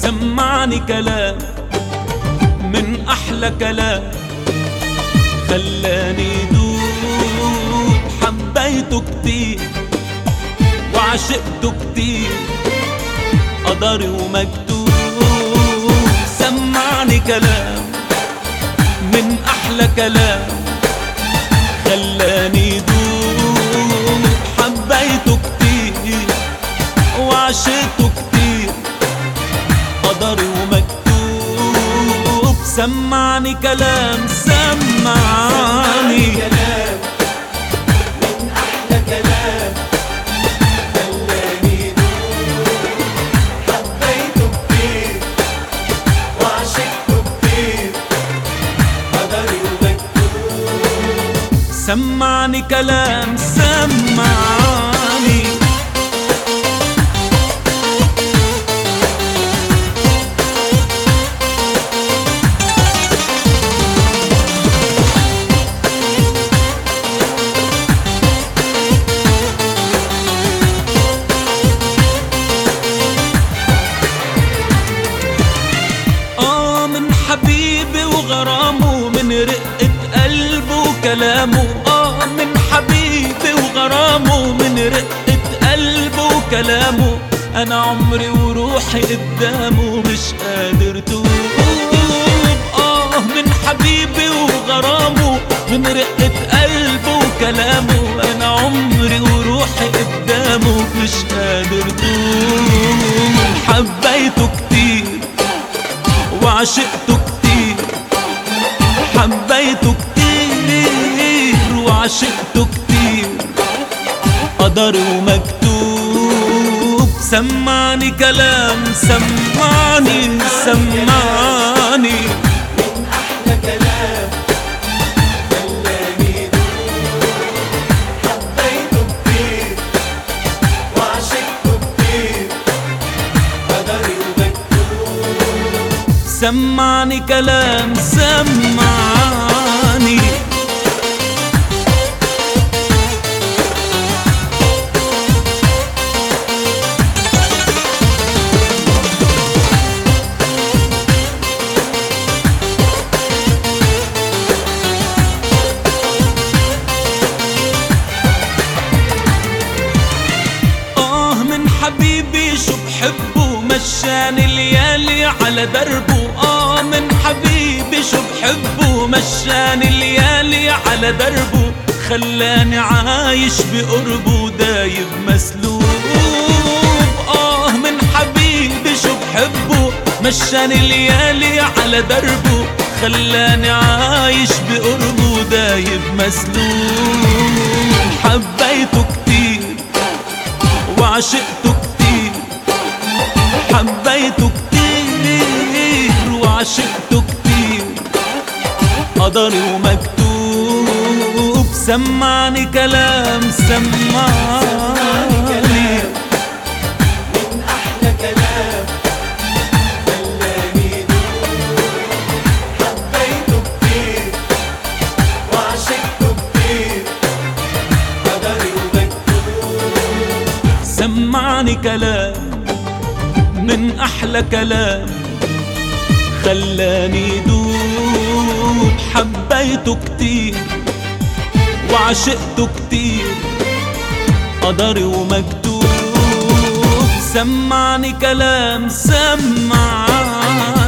سمعني كلام من أحلى كلام خلاني دوب. حبيته كتير وعشقته كتير، قدري ومكتوب. سمعني كلام من أحلى كلام خلاني دوب. حبيته كتير وعشقته كتير، قدري ومكتوب. سمعني كلام، سمعني كلام من أحلى كلام خلاني دوب. حبيته كتير وعشقته كتير، قدري ومكتوب. سمعني كلام، سمعني. حبيبي وغرامه، من رقة قلبه وكلامه. من حبيبي وغرامه، من رقة قلبه وكلامه. أنا عمري وروحي قدامه مش قادر توب. من حبيبي وغرامه، من رقة قلبه وكلامه. أنا عمري وروحي قدامه مش قادر توب. حبيته كتير وعشقته كتير، حبيته كتير وعشقته كتير، قدر ومكتوب. سمعني كلام، سمعني سمعني. من أحلى كلام خلاني دوب. حبيته كتير وعشقته كتير، قدري ومكتوب. سمعني كلام، سمعني. من حبيبي شو بحبه، مشاني الليالي على دربه. من حبيبي شو بحبه، مشاني الليالي على دربه. خلاني عايش بقربه دايب مسلوب. من حبيبي شو بحبه، مشاني الليالي على دربه. خلاني عايش بقربه دايب مسلوب. حبيته كتير وعشقته كتير، حبيته كتير وعشقته كتير، قدري ومكتوب. سمعني كلام، سمعني. من أحلى كلام خلاني دوب. حبيته كتير وعشقته كتير، قدري ومكتوب. سمعني كلام من أحلى كلام خلاني دوب. حبيته كتير وعشقته كتير، قدري ومكتوب. سمعني كلام، سمعني.